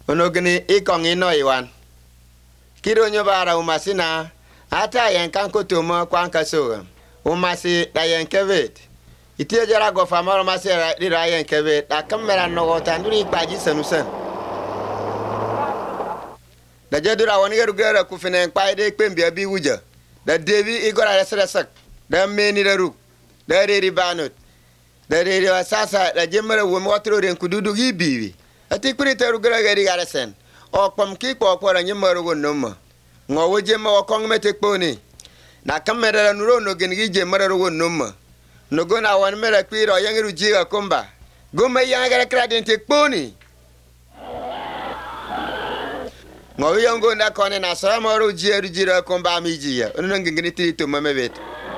onogini ikongi no iwan kiro nyobara umasina ata yankan kotomo kwanka soga umasi da yankevet itie jara go famaro masera dira yankevet da kamera no tanduri paji sanusan da jadura woni gerugera kufinen paide kpembia bi wuja da devi igora resresak da meni da ruk da reri banut da reri sasa da jemara wo motro ren kududu gibiwi ati kurita rugera gari garesen o pam ki ko pora nyimaro wonoma ngowo jema o kong mete kponi na kamera nuro no gengi jemara wonoma no gona wan mera kwiro yangiru jiga komba goma yangara kradin te kponi ngowo yango na kone na samaro jieru jira komba mijiya ono ngingini ti to mamebet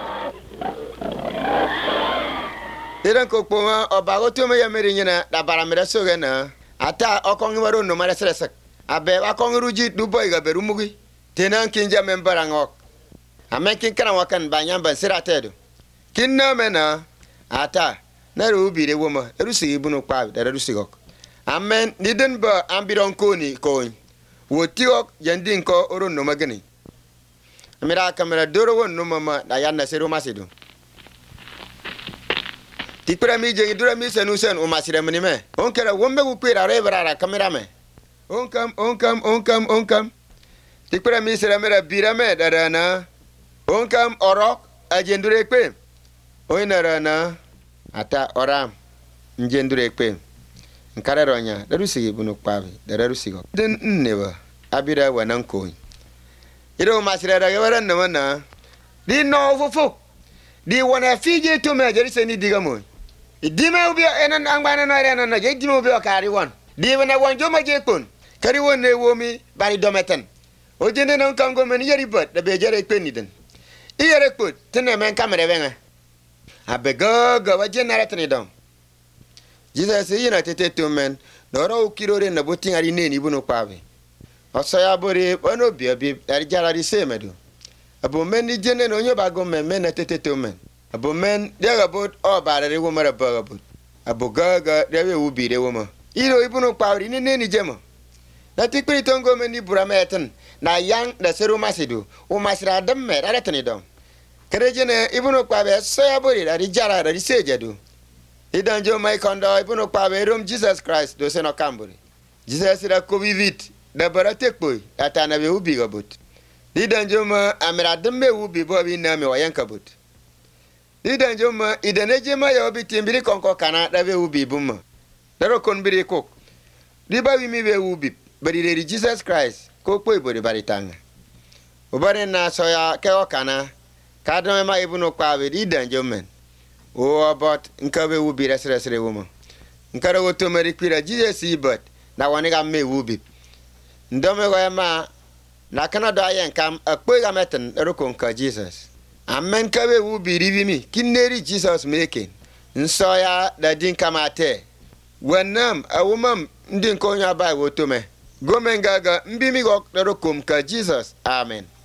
iran ko poma obago to me yameri nyina da baramira sogena ata okongi waro no mara sresak abe akongi ruji duboy ga berumugi tenan kinja membara ngok amekin kana wakan banyamba siratedo kinna mena ata na rubire woma erusi ibunu kwa da rusigok amen niden ba ambiron koni koin wotiok yandin ko oro no magani amira kamera doro won no mama da yanna seru masido tikura mi jengi dura mi senusen umasire mnime onkera wombe kukwira rebrara kamera me onkam tikura mi sere mera birame darana onkam orok ajendure kpe oinarana ata oram njendure kpe nkararonya darusi bunu kwabi darusigo den nnewa abira wanan ko iro masire daga waran na di no fufu di wana fije to me jeri seni digamo idime ubi enan angbana no rena na je dime ubi kari won di wana wonjo ma je kon kari won ne womi bari dometen o jende non kango men yeri bot da be jere kpe ni den iyere kpot tene men kamere wenga abega ga wajenara tene dom Jesus yina tete to men doro ukirore na botin ari neni bunu kwabe osaya bore bono biabi ari jara ri semedu abo men ni jene no nyoba go men na tete to men abo men daga bot o bare wo mara baga bot abo gaga dewe ubire wo ma iro ibunu kwabe ni neni jema na tikpiri tongo men ni burameten na yang da seru masidu o masira dam me ara tani dom kerejene ibunu kwabe soya bore ari jara ri sejedu idanjo mai kondo ibuno kwabe rom Jesus Christ do seno kamburi Jesus ira ko vivit da barate koi atana be ubi gabut idanjo ma amira demme ubi bo bi na me wayanka but idanjo ma idaneje ma yo bi timbiri konko kana da be ubi bumma daro kon biri kok di ba wi mi be ubi bari de Jesus Christ ko koi bori baritanga obare na soya ke okana kadome ma ibuno kwabe idanjo men o about nkabe wubi resresre woma nkara woto mari kwira Jesus ibat na waniga me wubi ndome go ma na kana do ayen kam akpo ga meten roko nka Jesus amen kabe wubi rivimi kineri Jesus making nsoya da din kamate wanam awumam ndin ko nya ba woto me gomengaga mbimi go roko nka Jesus amen.